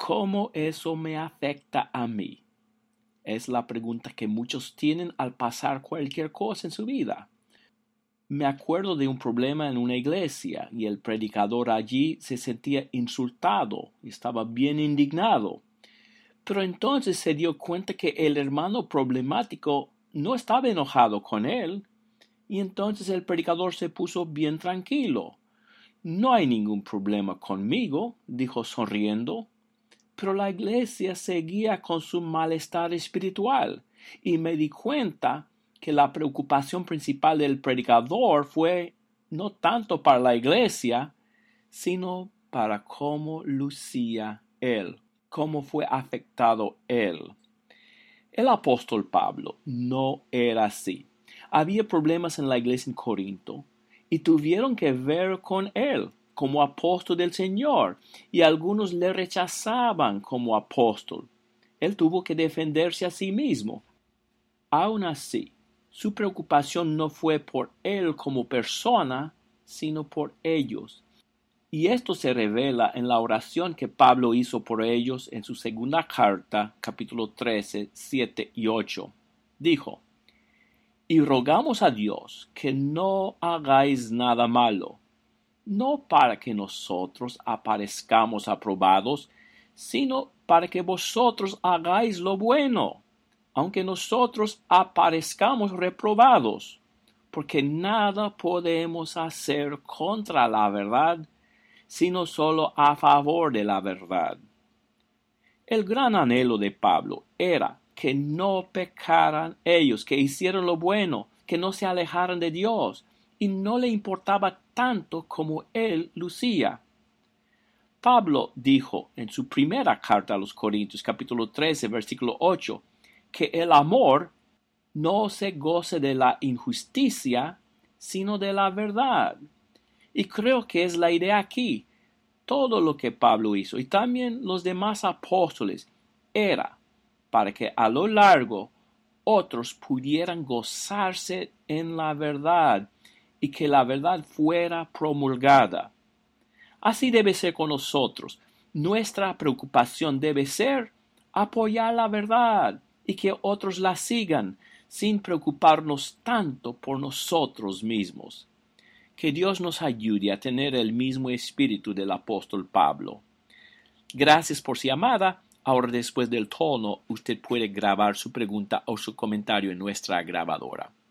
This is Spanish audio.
¿Cómo eso me afecta a mí? Es la pregunta que muchos tienen al pasar cualquier cosa en su vida. Me acuerdo de un problema en una iglesia y el predicador allí se sentía insultado y estaba bien indignado. Pero entonces se dio cuenta que el hermano problemático no estaba enojado con él, y entonces el predicador se puso bien tranquilo. No hay ningún problema conmigo, dijo sonriendo. Pero la iglesia seguía con su malestar espiritual, y me di cuenta que la preocupación principal del predicador fue no tanto para la iglesia, sino para cómo lucía él, cómo fue afectado él. El apóstol Pablo no era así. Había problemas en la iglesia en Corinto y tuvieron que ver con él como apóstol del Señor, y algunos le rechazaban como apóstol. Él tuvo que defenderse a sí mismo. Aun así, su preocupación no fue por él como persona, sino por ellos. Y esto se revela en la oración que Pablo hizo por ellos en su segunda carta, capítulo 13, 7 y 8. Dijo: y rogamos a Dios que no hagáis nada malo, no para que nosotros aparezcamos aprobados, sino para que vosotros hagáis lo bueno, aunque nosotros aparezcamos reprobados, porque nada podemos hacer contra la verdad, sino solo a favor de la verdad. El gran anhelo de Pablo era que no pecaran ellos, que hicieran lo bueno, que no se alejaran de Dios, y no le importaba tanto como él lucía. Pablo dijo en su primera carta a los Corintios, capítulo 13, versículo 8, que el amor no se goce de la injusticia, sino de la verdad. Y creo que es la idea aquí. Todo lo que Pablo hizo, y también los demás apóstoles, era para que a lo largo otros pudieran gozarse en la verdad y que la verdad fuera promulgada. Así debe ser con nosotros. Nuestra preocupación debe ser apoyar la verdad y que otros la sigan sin preocuparnos tanto por nosotros mismos. Que Dios nos ayude a tener el mismo espíritu del apóstol Pablo. Gracias por su llamada. Ahora, después del tono, usted puede grabar su pregunta o su comentario en nuestra grabadora.